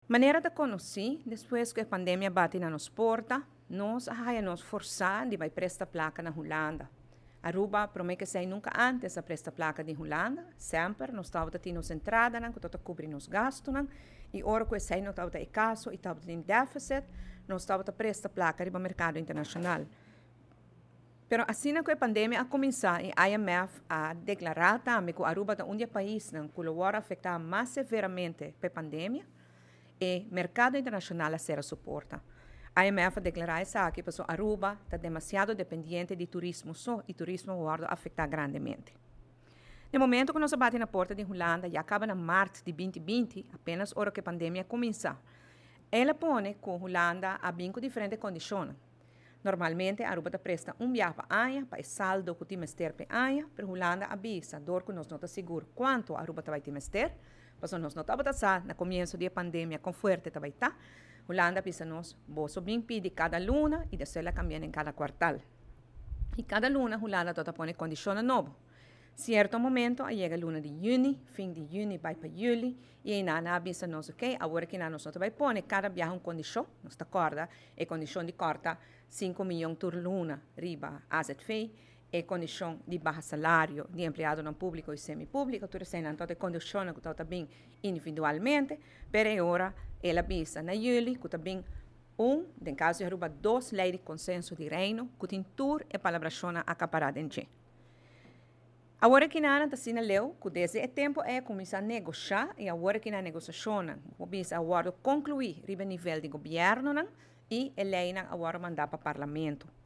Maneira de conhecer, depois que a pandemia bate na nossa porta, nós nos forçar de vai prestar placa na Holanda. Aruba, promete que sei nunca antes a presta placa de Holanda, sempre nós estava tendo nos entrada, que todo cobrir nos gastos, e ora que sei não estava em caso e estava em déficit, nós estava a presta placa para o mercado internacional. Pero assim que a pandemia a começar, e a IMF a declarar também que Aruba é um dos países que o vai afetar mais severamente pela pandemia, e o mercado internacional a ser suporta. A IMF declarou que Aruba está demasiado dependente de turismo só e turismo vai afetar grandemente. No momento que nós batemos na porta de Holanda, já acaba em março de 2020, apenas hora que a pandemia começa. Ela põe que a Holanda a bem com diferentes condições. Normalmente, a Aruba presta viagem para a AIA, para o saldo que tem mester para a AIA, pero Holanda avisa, dor que nós não está seguro quanto a Aruba vai ter mester, mas nós não estamos no começo da pandemia com forte vai estar. Holanda pisa nós, bolso bem pede cada luna e depois ela cambia em cada quartal. E cada luna, Holanda toda põe condições novas. Certo momento, chega a luna de junho, fim de junho vai para julho, e aí na avisa nós, ok, agora que nós vai pôr, cada viagem uma condição, nós está corda, e condição de corta 5 milhões por luna, riba, AZF, e condição de baixo salário de empregado não público e semipúblico, tudo isso não toda condição que está bem individualmente, pero agora ela avisa na julho, que está bem em caso de Aruba, 2 leis de consenso de reino, que tem tur e palabração acaparada em gente. Agora que nada está sendo leu, que desde o tempo é começar a negociar, e agora que na negociação, começa agora concluir a nível de governo, e a lei agora mandar para o parlamento.